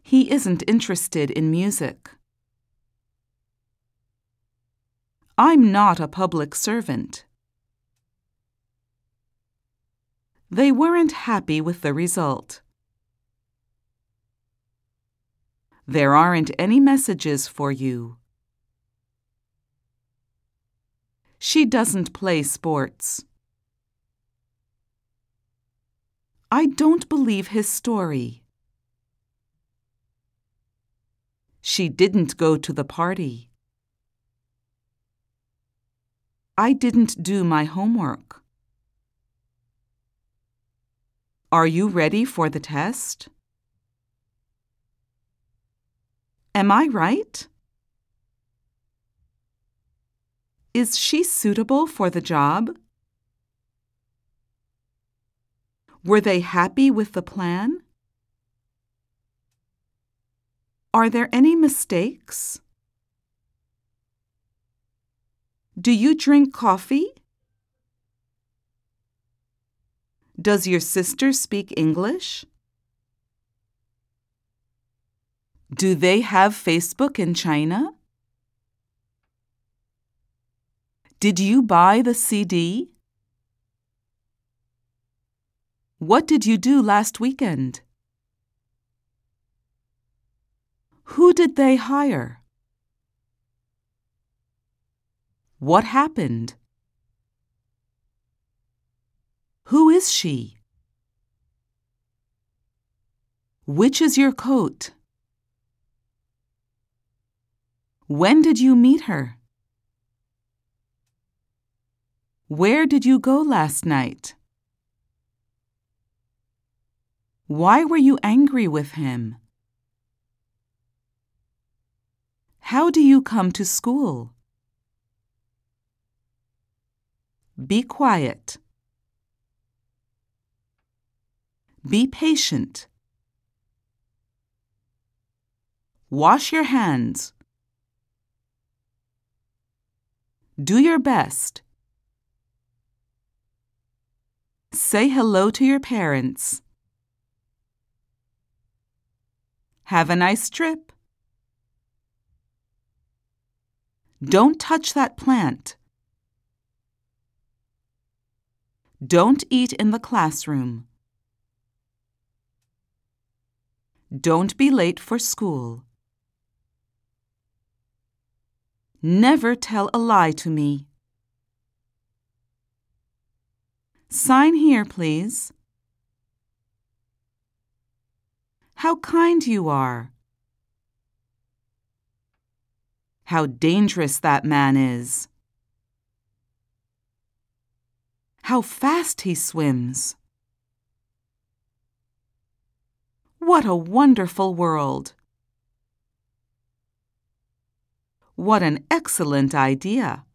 He isn't interested in music. I'm not a public servant. They weren't happy with the result. There aren't any messages for you. She doesn't play sports. I don't believe his story. She didn't go to the party. I didn't do my homework. Are you ready for the test? Am I right? Is she suitable for the job? Were they happy with the plan? Are there any mistakes? Do you drink coffee? Does your sister speak English? Do they have Facebook in China? Did you buy the CD? What did you do last weekend? Who did they hire? What happened? Who is she? Which is your coat? When did you meet her? Where did you go last night? Why were you angry with him? How do you come to school? Be quiet. Be patient. Wash your hands. Do your best. Say hello to your parents. Have a nice trip. Don't touch that plant. Don't eat in the classroom. Don't be late for school. Never tell a lie to me. Sign here, please. How kind you are. How dangerous that man is. How fast he swims. What a wonderful world. What an excellent idea.